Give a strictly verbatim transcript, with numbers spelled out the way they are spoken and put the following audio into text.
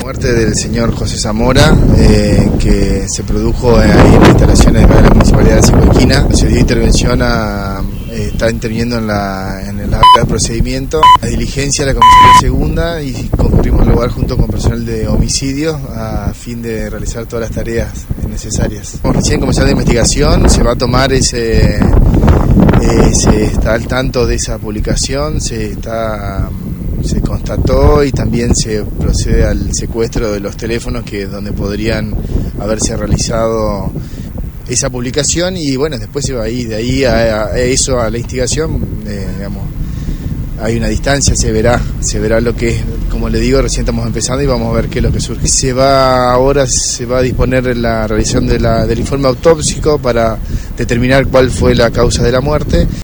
muerte del señor José Zamora, eh, que se produjo ahí en las instalaciones de la Municipalidad de Cincoesquinas. Se dio intervención a... Eh, está interviniendo en la en el acta de procedimiento, la diligencia de la comisaría segunda, y concurrimos al lugar junto con personal de homicidio a fin de realizar todas las tareas necesarias. Como recién comenzó la investigación, se va a tomar ese, eh, se está al tanto de esa publicación, se está se constató y también se procede al secuestro de los teléfonos que donde podrían haberse realizado esa publicación, y bueno, después se va ahí, de ahí a, a eso, a la instigación, eh, digamos, hay una distancia, se verá, se verá lo que es, como le digo, recién estamos empezando y vamos a ver qué es lo que surge. Se va, ahora se va a disponer la realización de la, del informe autópsico para determinar cuál fue la causa de la muerte.